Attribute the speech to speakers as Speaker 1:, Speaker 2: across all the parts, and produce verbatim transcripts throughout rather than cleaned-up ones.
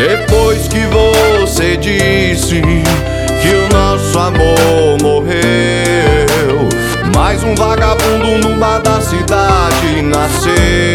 Speaker 1: Depois que você disse que o nosso amor morreu, mais um vagabundo no bar da cidade nasceu.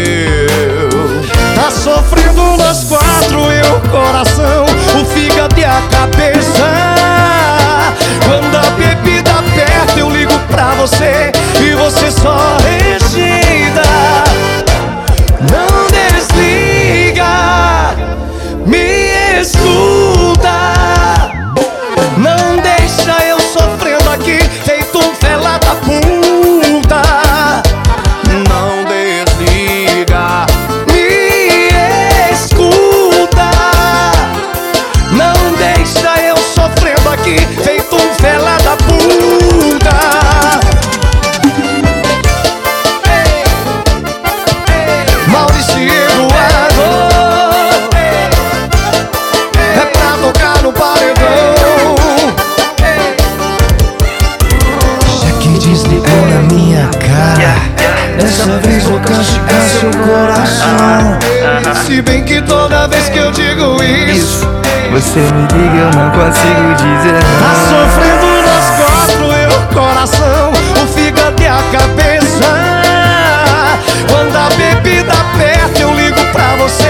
Speaker 2: Tá sofrendo nós quatro e o coração, o fígado e a cabeça. Quando a bebida aperta eu ligo pra você e você só rejeita. Não desliga, me escuta. Não deixa eu sofrendo aqui feito um fela da puta.
Speaker 1: Não desliga,
Speaker 2: me escuta. Não deixa eu sofrendo aqui feito um fela da puta. Maurício Eduardo, é pra tocar no paredão. Já que desligou na minha cara, dessa vez vou castigar seu coração. Se bem que toda vez que eu digo isso,
Speaker 3: você me liga, eu não consigo dizer não.
Speaker 2: tá sofrendo nós quatro e o coração, o fígado e a cabeça. Quando a bebida aperta eu ligo pra você